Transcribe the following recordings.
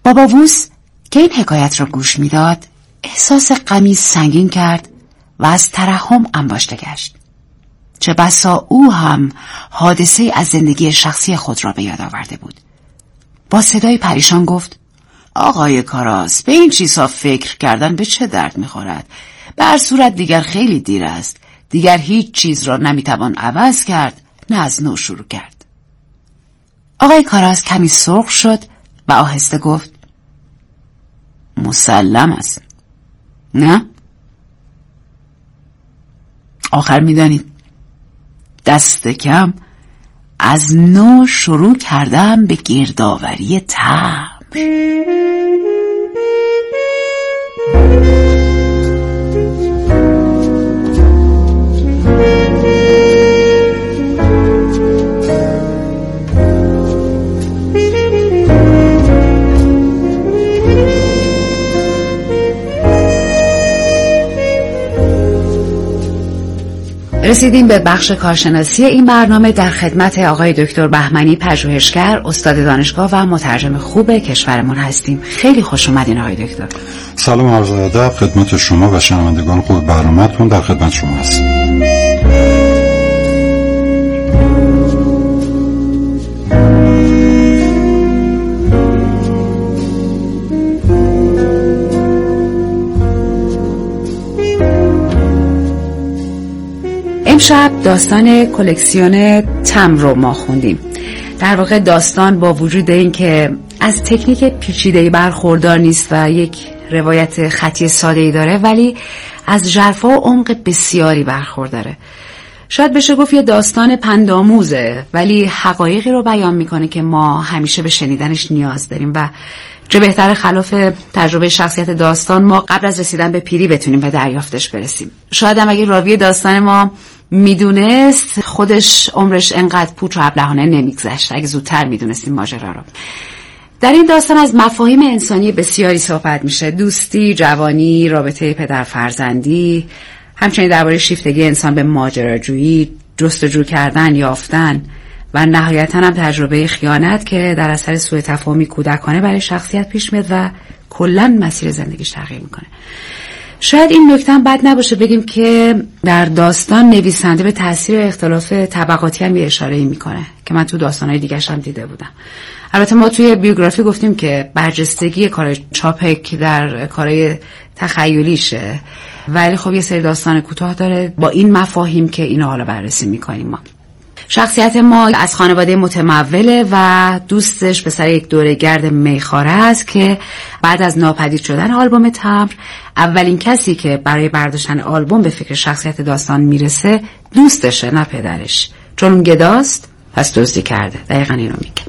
بابا ووس که این حکایت را گوش میداد احساس غمی سنگین کرد و از ترحم انباشته گشت. چه بسا او هم حادثه از زندگی شخصی خود را به یاد آورده بود. با صدای پریشان گفت: آقای کاراس، به این چیزها فکر کردن به چه درد میخورد؟ به هر صورت دیگر خیلی دیر است. دیگر هیچ چیز را نمیتوان عوض کرد، نه از نو شروع کرد. آقای کاراس کمی سرخ شد و آهسته گفت: مسلم است. نه؟ آخر میدانید دست کم از نو شروع کردم به گردآوری تمر. رسیدیم به بخش کارشناسی این برنامه. در خدمت آقای دکتر بهمنی پژوهشگر، استاد دانشگاه و مترجم خوب کشورمون هستیم. خیلی خوش اومدین آقای دکتر. سلام عرض ادب خدمت شما و شنوندگان خوب برنامه‌تون. در خدمت شما هستم. امشب داستان کلکسیون تمر رو ما خوندیم. در واقع داستان با وجود این که از تکنیک پیچیده‌ای برخوردار نیست و یک روایت خطی ساده‌ای داره، ولی از ژرفا و عمق بسیاری برخورداره. شاید بشه گفت یه داستان پندآموزه، ولی حقایقی رو بیان میکنه که ما همیشه به شنیدنش نیاز داریم و چه بهتر خلاف تجربه شخصیت داستان ما قبل از رسیدن به پیری بتونیم به دریافتش برسیم. شاید هم اگه راوی داستان ما میدونست خودش عمرش انقدر پوچ و ابلهانه نمیگذشت اگه زودتر میدونستیم ماجرا رو. در این داستان از مفاهیم انسانی بسیاری صحبت میشه: دوستی، جوانی، رابطه پدر فرزندی، همچنین درباره شیفتگی انسان به ماجراجویی، جستجو کردن، یافتن و نهایتاً هم تجربه خیانت که در اثر سوء تفاهمی کودکانه برای شخصیت پیش میاد و کلاً مسیر زندگیش تغییر میکنه. شاید این نکته هم بد نباشه بگیم که در داستان نویسنده به تاثیر اختلاف طبقاتی هم یه اشاره‌ای میکنه که من تو داستان‌های دیگه‌ش هم دیده بودم. البته ما توی بیوگرافی گفتیم که برجستگی کار چاپک در کارهای تخیلیشه، ولی خب یه سری داستان کوتاه داره با این مفاهیم که اینو حالا بررسی میکنیم. ما شخصیت ما از خانواده متموله و دوستش به سر یک دوره‌گرد میخواره است که بعد از ناپدید شدن آلبوم تمر اولین کسی که برای برداشتن آلبوم به فکر شخصیت داستان میرسه دوستشه، نه پدرش، چون اون گداست پس دزدی کرده. دقیقاً اینو میگه.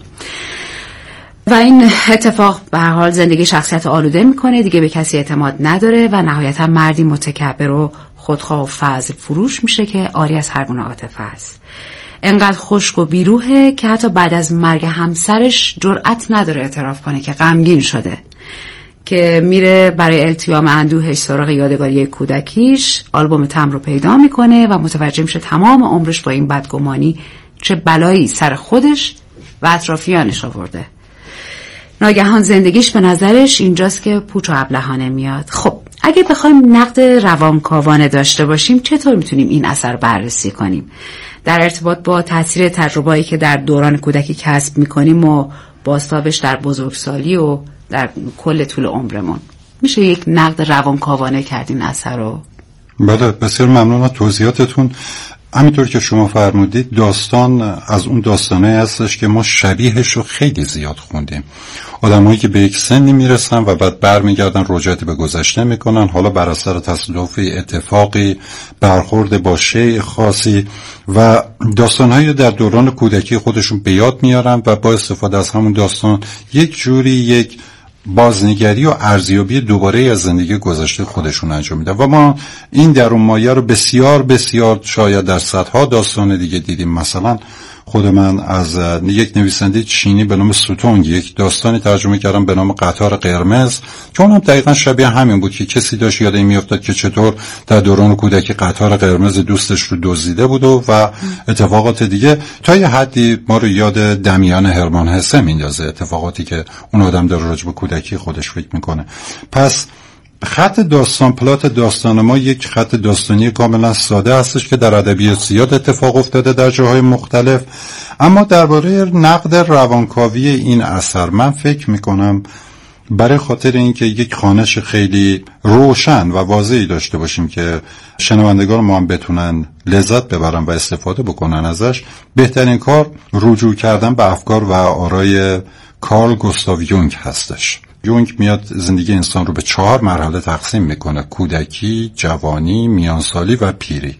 و این اتفاق به هر حال زندگی شخصیت آلوده میکنه، دیگه به کسی اعتماد نداره و نهایتا مردی متکبر و خودخواه و فضل فروش میشه که عاری از هر گونه عاطفه است. انقدر خشک و بیروحه که حتی بعد از مرگ همسرش جرأت نداره اعتراف کنه که غمگین شده، که میره برای التیام اندوهش سراغ یادگاری کودکیش، آلبوم تمر رو پیدا میکنه و متوجه میشه تمام عمرش با این بدگمانی چه بلایی سر خودش و اطرافیانش آورده. ناگهان زندگیش به نظرش اینجاست که پوچ و ابلهانه میاد. خب اگه بخوایم نقد روانکاوانه داشته باشیم چطور میتونیم این اثر بررسی کنیم در ارتباط با تاثیر تجربه‌ای که در دوران کودکی کسب میکنیم و بازتابش در بزرگسالی و در کل طول عمرمون؟ میشه یک نقد روانکاوانه کرد این اثر رو؟ بله، بسیار ممنون از توضیحاتتون. همینطور که شما فرمودید داستان از اون داستانه هستش که ما شبیهش رو خیلی زیاد خوندیم. آدمایی که به یک سنی میرسن و بعد برمیگردن رجوعی به گذشته میکنن، حالا بر اثر تصادف اتفاقی، برخورد با شیء خاصی و داستانهایی در دوران کودکی خودشون به یاد میارن و با استفاده از همون داستان یک جوری یک بازنگری و ارزیابی دوباره از زندگی گذشته خودشون انجام میدن و ما این درون مایه رو بسیار بسیار شاید در صدها داستان دیگه دیدیم. مثلا خود من از یک نویسنده چینی به نام سوتونگ یک داستانی ترجمه کردم به نام قطار قرمز که اونم دقیقاً شبیه همین بود که کسی داشت یاد این میافتاد که چطور در دوران کودکی قطار قرمز دوستش رو دزدیده بود و اتفاقات دیگه. تا یه حدی ما رو یاد دمیان هرمان هسه میندازه، اتفاقاتی که اون آدم داره راجع به کودکی خودش فکر میکنه. پس خط داستان، پلات داستان ما یک خط داستانی کاملا ساده هستش که در ادبیات زیاد اتفاق افتاده در جاهای مختلف. اما درباره نقد روانکاوی این اثر من فکر میکنم برای خاطر اینکه یک خوانش خیلی روشن و واضحی داشته باشیم که شنوندگان ما هم بتونن لذت ببرن و استفاده بکنن ازش، بهترین کار رجوع کردن به افکار و آرای کارل گوستاو یونگ هستش. یونگ میاد زندگی انسان رو به 4 مرحله تقسیم میکنه: کودکی، جوانی، میانسالی و پیری.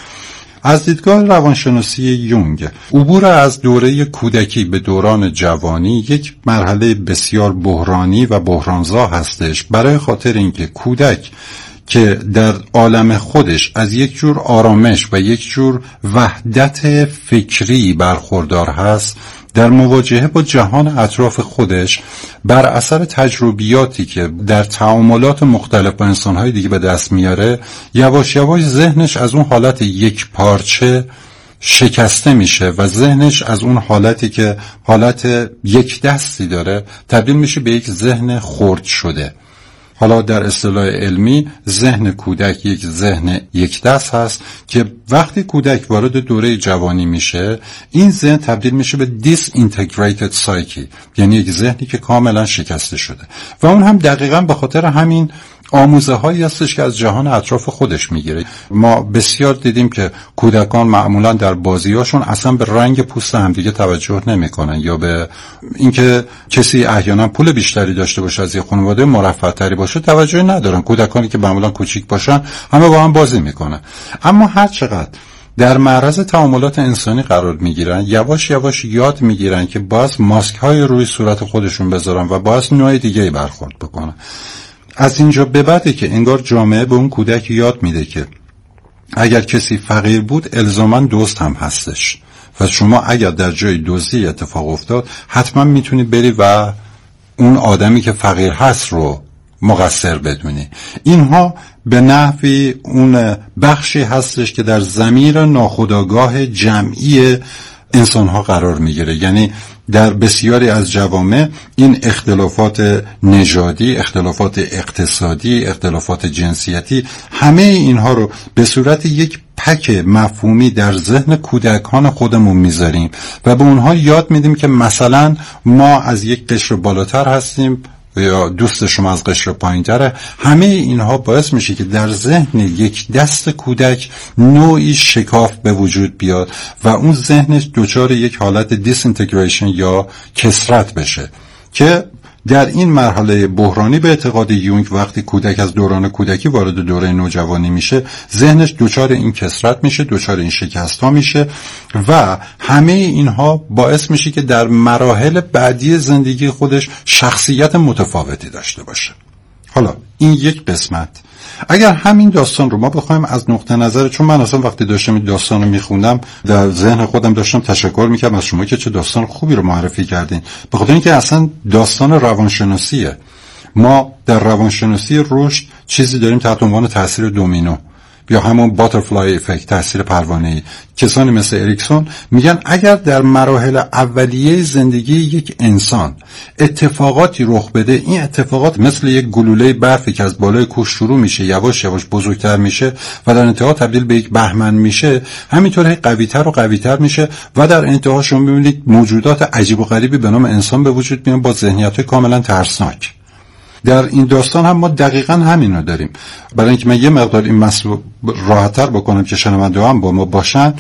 از دیدگاه روانشناسی یونگ عبور از دوره کودکی به دوران جوانی یک مرحله بسیار بحرانی و بحرانزا هستش، برای خاطر اینکه کودک که در عالم خودش از یک جور آرامش و یک جور وحدت فکری برخوردار هست، در مواجهه با جهان اطراف خودش بر اثر تجربیاتی که در تعاملات مختلف با انسان‌های دیگه به دست میاره، یواش یواش ذهنش از اون حالت یک پارچه شکسته میشه و ذهنش از اون حالتی که حالت یک دستی داره تبدیل میشه به یک ذهن خرد شده. حالا در اصطلاح علمی ذهن کودک یک ذهن یک دست هست که وقتی کودک وارد دوره جوانی میشه، این ذهن تبدیل میشه به disintegrated psyche، یعنی یک ذهنی که کاملا شکسته شده. و اون هم دقیقاً به خاطر همین آموزه هایی هستش که از جهان اطراف خودش میگیره. ما بسیار دیدیم که کودکان معمولا در بازیاشون اصلا به رنگ پوست همدیگه توجه نمیکنن یا به اینکه کسی احیانا پول بیشتری داشته باشه، از یه خانواده مرفه تری باشه توجه ندارن. کودکانی که معمولا کوچیک باشن همه با هم بازی میکنن. اما هر چقدر در معرض تعاملات انسانی قرار میگیرن، یواش یواش یاد میگیرن که باز ماسک های روی صورت خودشون بذارن و باز نوع دیگه‌ای برخورد بکنن. از اینجا به بعده که انگار جامعه به اون کودک یاد میده که اگر کسی فقیر بود الزاماً دزد هم هستش و شما اگر در جای دزدی اتفاق افتاد حتما میتونی بری و اون آدمی که فقیر هست رو مقصر بدونی. اینها به نحوی اون بخشی هستش که در ضمیر ناخودآگاه جمعی انسان‌ها قرار میگیره. یعنی در بسیاری از جوامع این اختلافات نژادی، اختلافات اقتصادی، اختلافات جنسیتی، همه اینها رو به صورت یک پک مفهومی در ذهن کودکان خودمون میذاریم و به اونها یاد میدیم که مثلا ما از یک قشر بالاتر هستیم یا دوست شما از قشر پایین‌تره. همه اینها باعث میشه که در ذهن یک دست کودک نوعی شکاف به وجود بیاد و اون ذهنش دچار یک حالت دیسینتگریشن یا کسرت بشه که در این مرحله بحرانی به اعتقاد یونگ وقتی کودک از دوران کودکی وارد دوره نوجوانی میشه، ذهنش دچار این کسرت میشه، دچار این شکست‌ها میشه و همه اینها باعث میشه که در مراحل بعدی زندگی خودش شخصیت متفاوتی داشته باشه. حالا این یک قسمت. اگر همین داستان رو ما بخوایم از نقطه نظر، چون من اصلا وقتی داشتم این داستان رو میخوندم در ذهن خودم داشتم تشکر میکردم از شما که چه داستان خوبی رو معرفی کردین، به خاطر اینکه اصلا داستان روانشناسیه. ما در روانشناسی رشد چیزی داریم تحت عنوان تاثیر دومینو یا همون باترفلای افکت، تاثیر پروانه‌ای. کسانی مثل اریکسون میگن اگر در مراحل اولیه زندگی یک انسان اتفاقاتی رخ بده، این اتفاقات مثل یک گلوله برفی که از بالای کوه شروع میشه، یواش یواش بزرگتر میشه و در انتها تبدیل به یک بهمن میشه، همینطور قوی‌تر و قوی‌تر میشه و در انتها شما میبینید موجودات عجیب و غریبی به نام انسان به وجود میان با ذهنیت‌های کاملا ترسناک. در این داستان هم ما دقیقاً همین رو داریم. برای اینکه من یه مقدار این مسئله راحت‌تر بکنم که شنونده هم با ما باشن،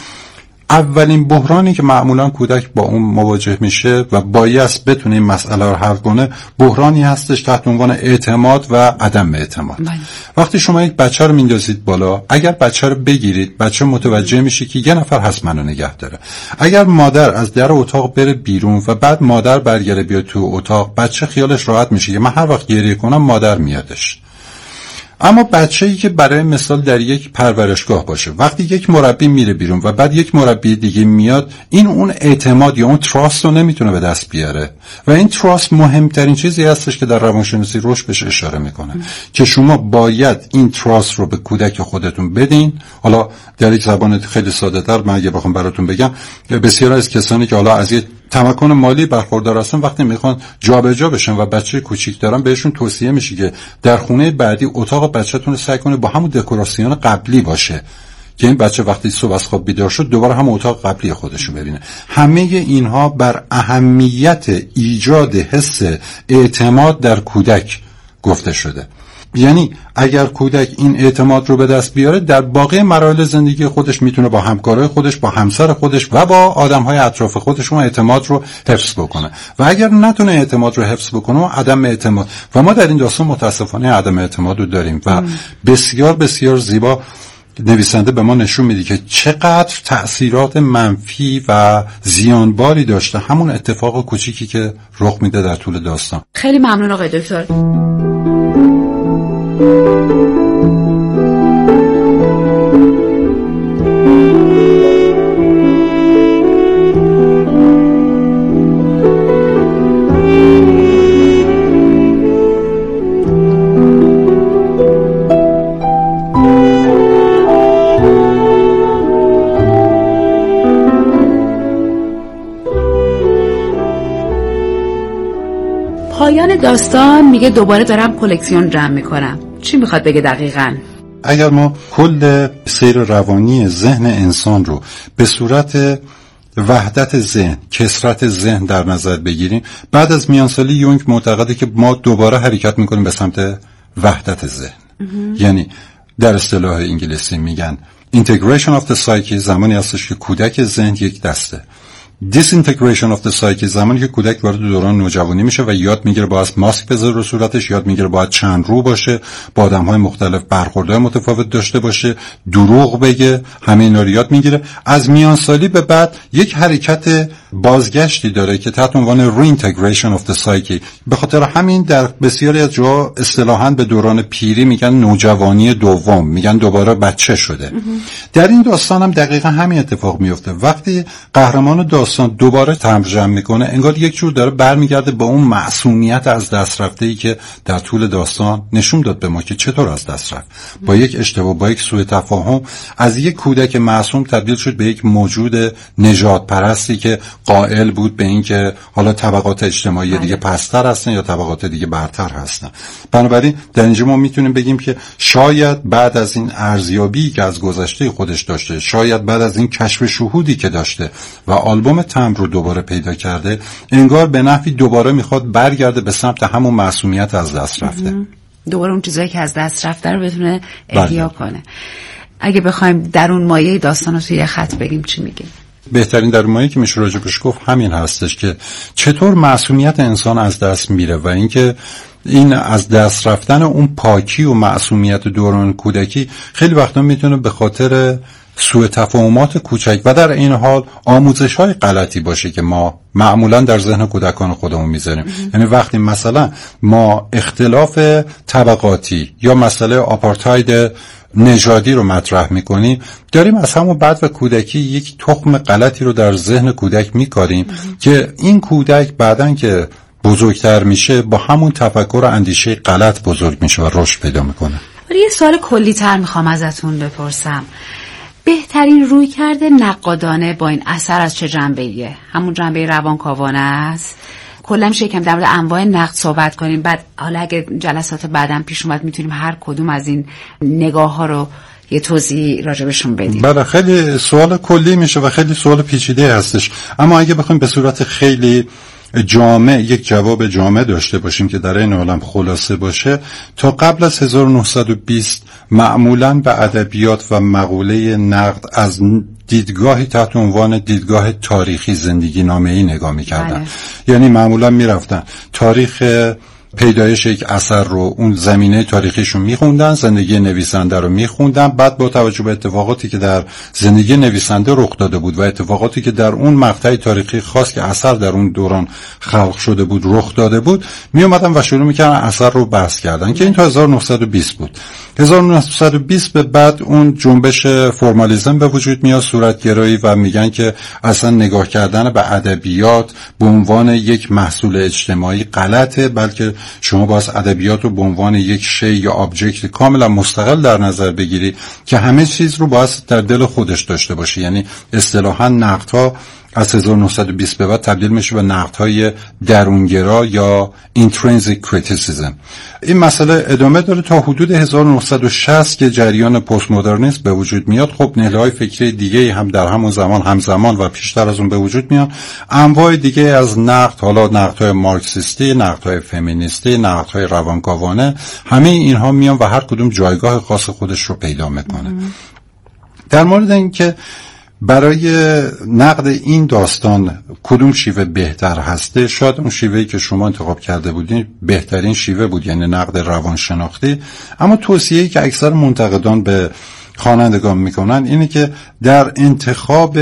اولین بحرانی که معمولاً کودک با اون مواجه میشه و بایست بتونه این مسئله رو حل کنه، بحرانی هستش تحت عنوان اعتماد و عدم اعتماد. وقتی شما یک بچه رو میندازید بالا، اگر بچه رو بگیرید، بچه متوجه میشه که یه نفر هست منو نگه داره. اگر مادر از در اتاق بره بیرون و بعد مادر برگره بیاد تو اتاق، بچه خیالش راحت میشه که من هر وقت گریه کنم مادر میادش. اما بچه‌ای که برای مثال در یک پرورشگاه باشه، وقتی یک مربی میره بیرون و بعد یک مربی دیگه میاد، این اون اعتماد یا اون تراست رو نمیتونه به دست بیاره و این تراست مهمترین چیزی هستش که در روانشناسی رشد بهش اشاره میکنه که شما باید این تراست رو به کودک خودتون بدین. حالا در یک زبان خیلی ساده تر من اگه بخوام براتون بگم، بسیار از کسانی که حالا از یک تمکن مالی برخوردار هستن وقتی میخوان جابجا بشن و بچه کوچیک دارن، بهشون توصیه میشه که در خونه بعدی اتاق بچه‌تون رو سعی کنه با همون دکوراسیون قبلی باشه که این بچه وقتی صبح از خواب بیدار شد دوباره هم اتاق قبلی خودش رو ببینه. همه اینها بر اهمیت ایجاد حس اعتماد در کودک گفته شده. یعنی اگر کودک این اعتماد رو به دست بیاره، در باقی مراحل زندگی خودش میتونه با همکارای خودش، با همسر خودش و با آدمهای اطراف خودش اون اعتماد رو حفظ بکنه. و اگر نتونه اعتماد رو حفظ بکنه و عدم اعتماد، و ما در این داستان متاسفانه عدم اعتماد رو داریم و بسیار بسیار زیبا نویسنده به ما نشون میده که چقدر تأثیرات منفی و زیانباری داشته همون اتفاق کوچیکی که رخ میده در طول داستان. خیلی ممنون آقای دکتر. پایان داستان میگه دوباره دارم کلکسیون جمع میکنم. چی میخواد بگه دقیقاً؟ اگر ما کل سیر روانی ذهن انسان رو به صورت وحدت ذهن، کثرت ذهن در نظر بگیریم، بعد از میانسالی یونگ معتقده که ما دوباره حرکت میکنیم به سمت وحدت ذهن. یعنی در اصطلاح انگلیسی میگن integration of the psyche، زمانی هستش که کودک ذهن یک دسته. disintegration of the psyche، زمانی که کودک وارد دوران نوجوانی میشه و یاد میگیره باید ماسک بذاره رو صورتش، یاد میگیره باید چند رو باشه، با آدم‌های مختلف برخوردهای متفاوت داشته باشه، دروغ بگه، همه اینا رو یاد میگیره. از میانسالی به بعد یک حرکت بازگشتی داره که تحت عنوان reintegration of the psyche. به خاطر همین در بسیاری از جاها اصطلاحاً به دوران پیری میگن نوجوانی دوم، میگن دوباره بچه شده. در این داستان هم دقیقاً همین اتفاق میفته. وقتی قهرمان داستان دوباره تمرجم میکنه، انگار یک جور داره برمیگرده به اون معصومیت از دست رفته‌ای که در طول داستان نشون داد به ما که چطور از دست رفت. با یک اشتباه، با یک سوء تفاهم، از یک کودک معصوم تبدیل شد به یک موجود نژاد پرستی که قائل بود به این که حالا طبقات اجتماعی دیگه پستر هستن یا طبقات دیگه برتر هستن. بنابراین در اینجا ما میتونیم بگیم که شاید بعد از این ارزیابی که از گذشته خودش داشته، شاید بعد از این کشف شهودی که داشته و آلبوم تمبر رو دوباره پیدا کرده، انگار به نحوی دوباره میخواد برگرده به سمت همون معصومیت از دست رفته. دوباره اون چیزایی که از دست رفته رو بتونه احیا کنه. اگه بخوایم درون مایه داستان رو توی خط بگیم چی میگیم؟ بهترین درمایی که میشه راجبش گفت همین هستش که چطور معصومیت انسان از دست میره و اینکه این از دست رفتن اون پاکی و معصومیت دوران کودکی خیلی وقتا میتونه به خاطر سوء تفاهمات کوچک و در این حال آموزش‌های غلطی باشه که ما معمولا در ذهن کودکان خودمون میذاریم. یعنی وقتی مثلا ما اختلاف طبقاتی یا مسئله آپارتاید نژادی رو مطرح میکنیم، داریم از همون بعد و کودکی یک تخم غلطی رو در ذهن کودک میکاریم که این کودک بعدن که بزرگتر میشه با همون تفکر و اندیشه غلط بزرگ میشه و رشد پیدا میکنه. یه سوال کلی تر میخوام ازتون بپرسم. بهترین رویکرد نقادانه با این اثر از چه جنبه‌ایه؟ همون جنبه روانکاوانه است؟ کلا میشه یکم در مورد انواع نقد صحبت کنیم، بعد حالا اگه جلسات بعدم پیش اومد میتونیم هر کدوم از این نگاه‌ها رو یه توضیح راجبشون بدیم. بله، خیلی سوال کلی میشه و خیلی سوال پیچیده هستش، اما اگه بخوایم به صورت خیلی جامع یک جواب جامع داشته باشیم که در این عالم خلاصه باشه، تا قبل از 1920 معمولاً به ادبیات و مقوله نقد از دیدگاهی تحت عنوان دیدگاه تاریخی زندگی نامه‌ای نگاه می‌کردن. یعنی معمولاً می‌رفتن تاریخ پیدایش یک اثر رو، اون زمینه تاریخیشو میخوندن، زندگی نویسنده رو میخوندن، بعد با توجه به اتفاقاتی که در زندگی نویسنده رخ داده بود و اتفاقاتی که در اون مقطع تاریخی خاص که اثر در اون دوران خلق شده بود رخ داده بود، میومدن و شروع میکردن اثر رو بحث کردن که این تا 1920 بود. 1920 به بعد اون جنبش فرمالیسم به وجود میاد، صورتگرایی، و میگن که اصلا نگاه کردن به ادبیات به عنوان یک محصول اجتماعی غلطه، بلکه شما باید ادبیات رو به عنوان یک شی یا آبجکت کاملا مستقل در نظر بگیری که همه چیز رو باید در دل خودش داشته باشه. یعنی اصطلاحاً نقدها از 1920 به بعد تبدیل میشه به نقدهای درونگرا یا intrinsic criticism. این مسئله ادامه داره تا حدود 1960 که جریان پست مدرنیسم به وجود میاد. خب نهله‌های فکری دیگه هم در همون زمان همزمان و پیشتر از اون به وجود میاد. انواع دیگه از نقد، حالا نقدهای مارکسیستی، نقدهای فمینیستی، نقدهای روانکاوانه، همه اینها میان و هر کدوم جایگاه خاص خودش رو پیدا میکنه. در مورد اینکه برای نقد این داستان کدوم شیوه بهتر هسته، شاید اون شیوهی که شما انتخاب کرده بودین بهترین شیوه بود، یعنی نقد روانشناختی. اما توصیه‌ای که اکثر منتقدان به خوانندگان میکنن اینه که در انتخاب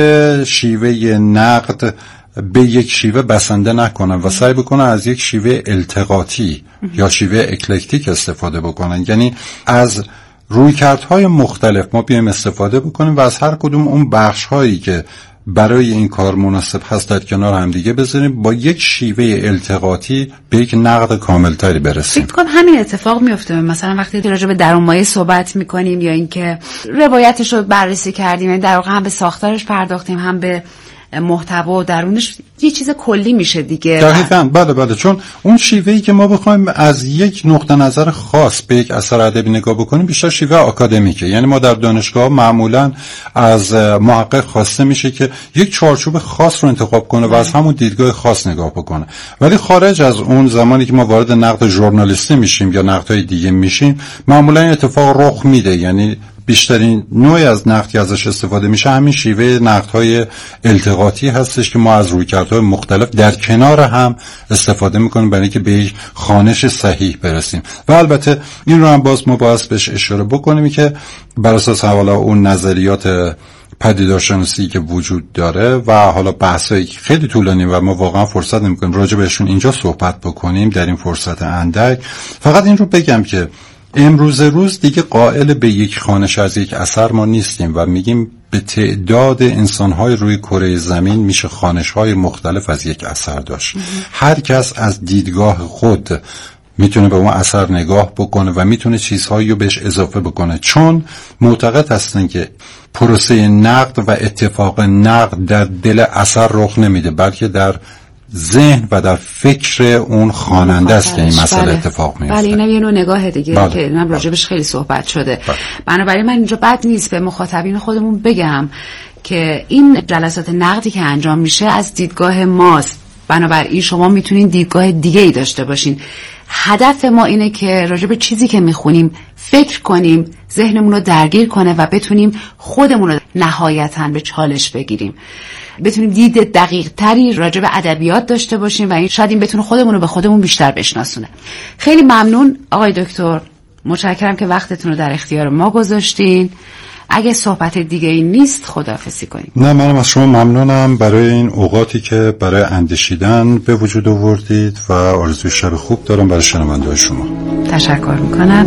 شیوه نقد به یک شیوه بسنده نکنن و سعی بکنن از یک شیوه التقاطی یا شیوه اکلکتیک استفاده بکنن. یعنی از رویکردهای مختلف ما بیایم استفاده بکنیم و از هر کدوم اون بخش‌هایی که برای این کار مناسب هست در کنار هم دیگه بذاریم، با یک شیوه التقاطی به یک نقد کاملتری برسیم. فکر کنم همین اتفاق میفته مثلا وقتی راجع به درونمایه صحبت میکنیم یا اینکه روایتش رو بررسی کردیم، یعنی در واقع هم به ساختارش پرداختیم هم به محتوا و درونش یه چیز کلی میشه دیگه. دقیقاً بله، چون اون شیوهی که ما بخوایم از یک نقطه نظر خاص به یک اثر ادبی نگاه بکنیم بیشتر شیوه آکادمیکه. یعنی ما در دانشگاه معمولاً از محقق خواسته میشه که یک چارچوب خاص رو انتخاب کنه و از همون دیدگاه خاص نگاه بکنه، ولی خارج از اون زمانی که ما وارد نقد ژورنالیستی میشیم یا نقدهای دیگه میشیم معمولاً این اتفاق رخ میده. یعنی بیشترین نوعی از نقد که ازش استفاده میشه همین شیوه نقدهای التقاطی هستش که ما از رویکردهای مختلف در کنار هم استفاده میکنیم برای اینکه به یک خوانش صحیح برسیم. و البته این رو هم باز ما باید بهش اشاره بکنیم که بر اساس حوالا اون نظریات پدیدارشناسی که وجود داره و حالا بحثایی که خیلی طولانی و ما واقعا فرصت نمیکنیم راجع بهشون اینجا صحبت بکنیم در این فرصت اندک، فقط این رو بگم که امروز روز دیگه قائل به یک خوانش از یک اثر ما نیستیم و میگیم به تعداد انسان‌های روی کره زمین میشه خوانش‌های مختلف از یک اثر داشت. هر کس از دیدگاه خود میتونه به اون اثر نگاه بکنه و میتونه چیزهایی رو بهش اضافه بکنه، چون معتقد هستن که پروسه نقد و اتفاق نقد در دل اثر رخ نمیده، بلکه در ذهن و در فکر اون خواننده است که این مسئله اتفاق میفته. بله اینم یه نوع نگاه دیگه که اینم راجبش خیلی صحبت شده. بنابراین من اینجا بد نیست به مخاطبین خودمون بگم که این جلسات نقدی که انجام میشه از دیدگاه ماست، بنابراین شما میتونین دیدگاه دیگه ای داشته باشین. هدف ما اینه که راجب چیزی که میخونیم فکر کنیم، ذهنمون رو درگیر کنه و بتونیم خودمون رو نهایتاً به چالش بگیریم، بتونیم دید دقیق تری راجع به ادبیات داشته باشیم و این شاید این بتونه خودمون رو به خودمون بیشتر بشناسونه. خیلی ممنون آقای دکتر، متشکرم که وقتتون رو در اختیار ما گذاشتین. اگه صحبت دیگه ای نیست خداحافظی کنیم. نه، منم از شما ممنونم برای این اوقاتی که برای اندیشیدن به وجود آوردید و آرزوی شب خوب دارم برای شنونده‌های شما. تشکر میکنم.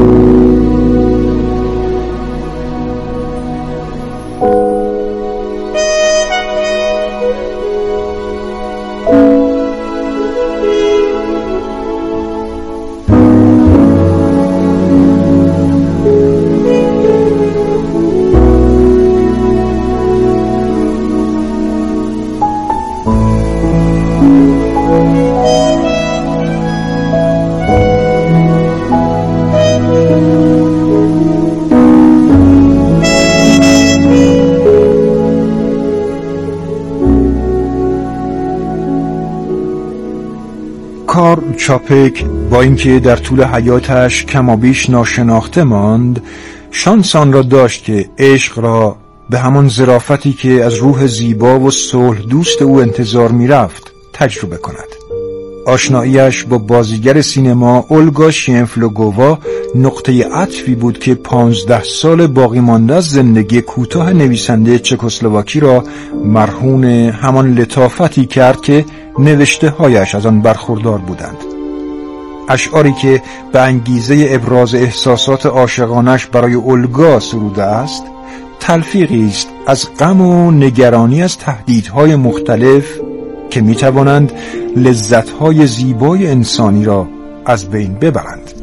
کارل چاپک با اینکه در طول حیاتش کمابیش ناشناخته ماند، شانس آن را داشت که عشق را به همان ظرافتی که از روح زیبا و صلح دوست او انتظار می‌رفت تجربه کند. آشناییش با بازیگر سینما اولگا شینفلوگووا نقطه عطفی بود که 15 سال باقی مانده از زندگی کوتاه نویسنده چکسلواکی را مرهون همان لطافتی کرد که نوشته هایش از آن برخوردار بودند. اشعاری که به انگیزه ابراز احساسات عاشقانش برای اولگا سروده است تلفیقی است از غم و نگرانی از تهدیدهای مختلف که میتوانند لذتهای زیبای انسانی را از بین ببرند.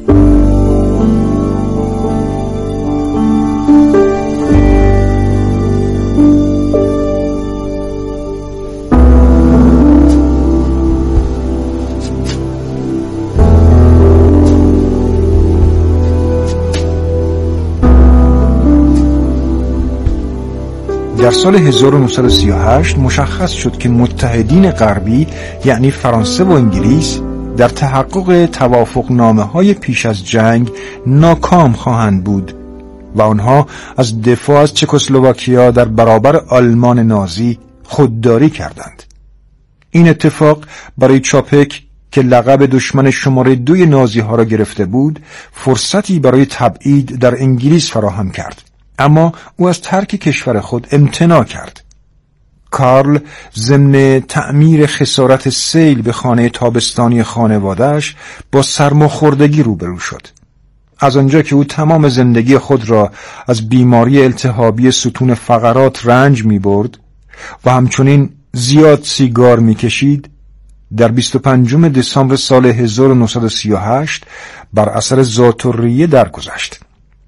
در سال 1938 مشخص شد که متحدین غربی یعنی فرانسه و انگلیس در تحقق توافقنامه‌های پیش از جنگ ناکام خواهند بود و آنها از دفاع از چکسلواکیا در برابر آلمان نازی خودداری کردند. این اتفاق برای چاپک که لقب دشمن شماره 2 نازی ها را گرفته بود فرصتی برای تبعید در انگلیس فراهم کرد، اما او از ترک کشور خود امتناع کرد. کارل ضمن تعمیر خسارت سیل به خانه تابستانی خانواده‌اش با سرماخوردگی روبرو شد. از آنجا که او تمام زندگی خود را از بیماری التهابی ستون فقرات رنج می برد و همچنین زیاد سیگار می کشید، در 25 دسامبر سال 1938 بر اثر ذات‌الریه درگذشت.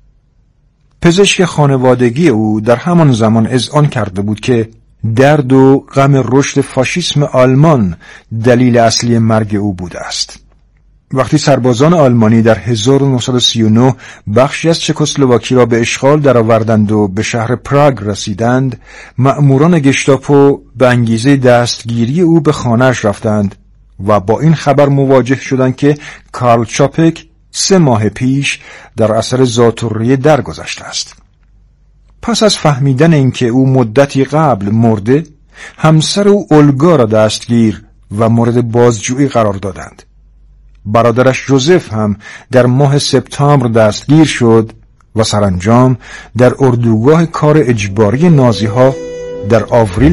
پزشک خانوادگی او در همان زمان اذعان کرده بود که درد و غم رشد فاشیسم آلمان دلیل اصلی مرگ او بوده است. وقتی سربازان آلمانی در 1939 بخشی از چکسلواکی را به اشغال درآوردند و به شهر پراگ رسیدند، مأموران گشتاپو به انگیزه دستگیری او به خانه‌اش رفتند و با این خبر مواجه شدند که کارل چاپک 3 ماه پیش در اثر ذات‌الریه درگذشته است. پس از فهمیدن اینکه او مدتی قبل مرده، همسر او اولگا را دستگیر و مورد بازجویی قرار دادند. برادرش جوزف هم در ماه سپتامبر دستگیر شد و سرانجام در اردوگاه کار اجباری نازی‌ها در آوریل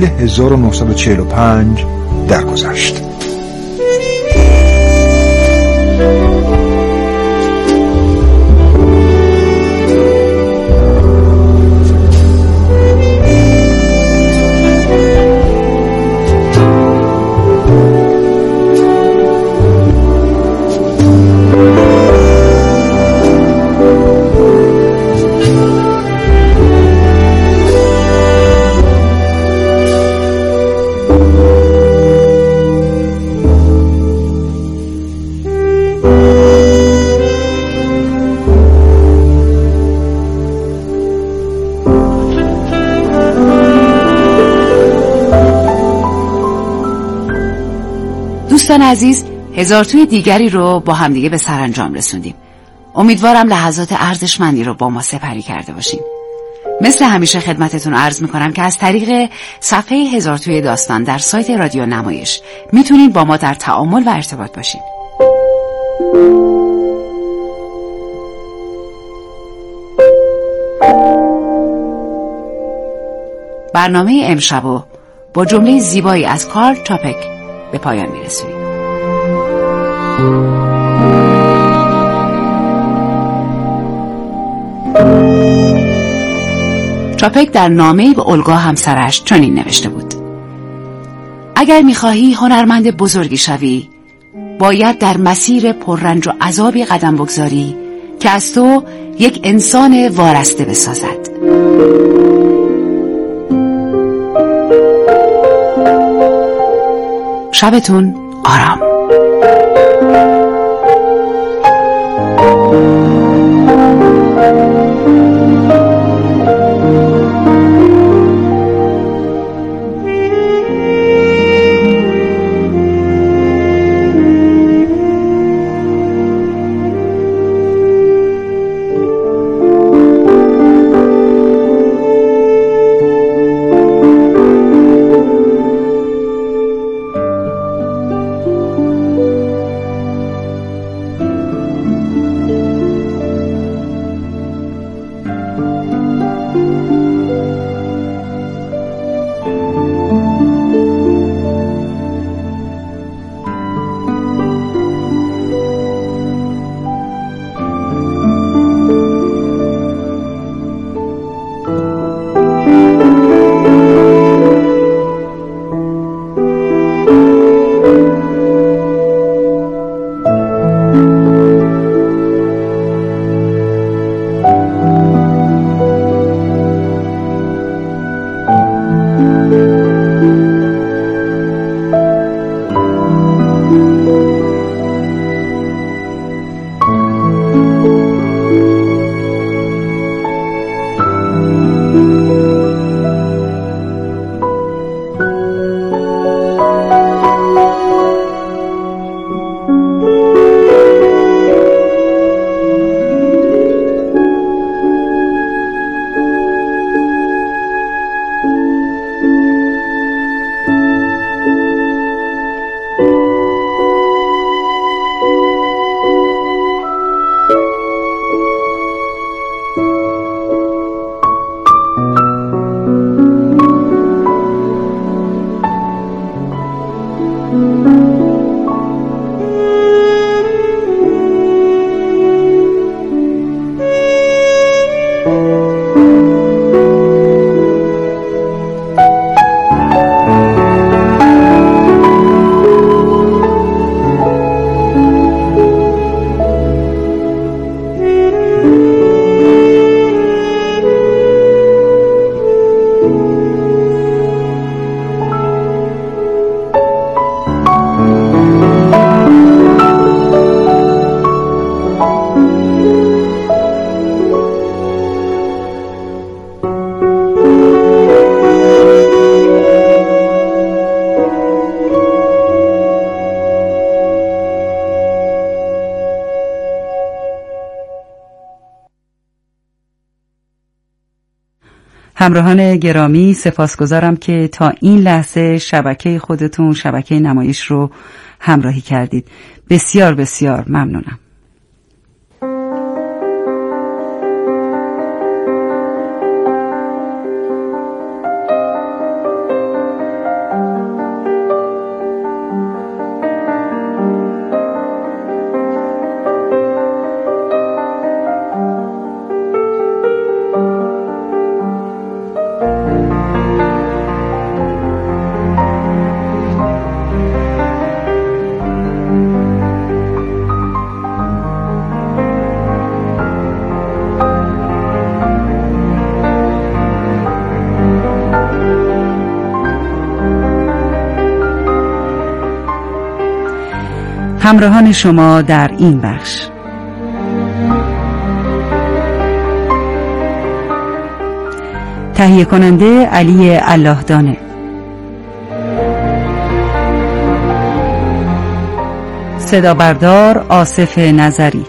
1945 درگذشت. دوستان عزیز، هزار توی دیگری رو با همدیگه به سرانجام رسوندیم. امیدوارم لحظات ارزشمندی رو با ما سپری کرده باشیم. مثل همیشه خدمتتون عرض میکنم که از طریق صفحه هزار توی داستان در سایت رادیو نمایش میتونید با ما در تعامل و ارتباط باشید. برنامه امشبو با جمله زیبایی از کارل چاپک به پایان میرسونیم. چاپک در نامه‌ای به اولگا همسرش چنین نوشته بود: اگر می‌خواهی هنرمند بزرگی شوی، باید در مسیر پررنج و عذابی قدم بگذاری که از تو یک انسان وارسته بسازد. شبتون آرام. همراهان گرامی، سپاسگزارم که تا این لحظه شبکه خودتون، شبکه نمایش رو همراهی کردید. بسیار بسیار ممنونم. همراهان شما در این بخش: تهیه کننده علی اللهدانه، صدا بردار آصف نظری،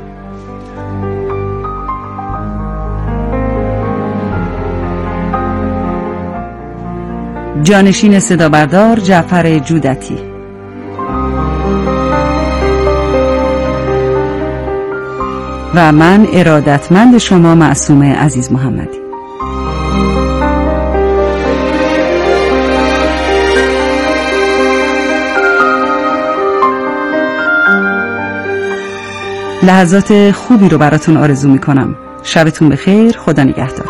جانشین صدا بردار جعفر جودتی، و من ارادتمند شما معصومه عزیز محمدی. لحظات خوبی رو براتون آرزو میکنم. شبتون بخیر. خدا نگهدار.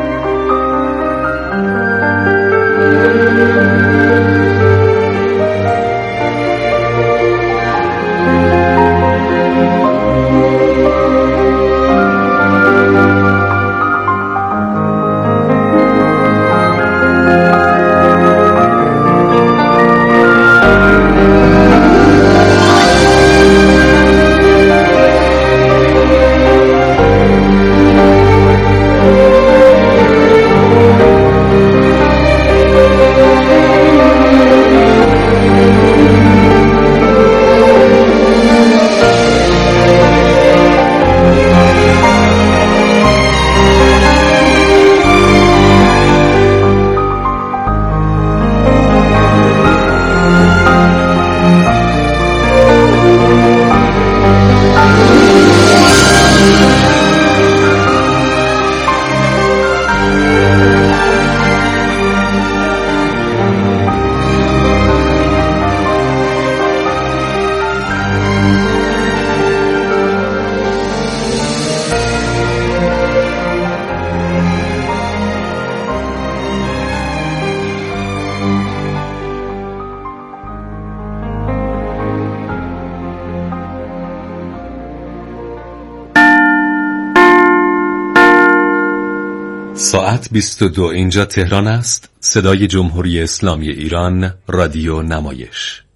ساعت 22 اینجا تهران است. صدای جمهوری اسلامی ایران، رادیو نمایش.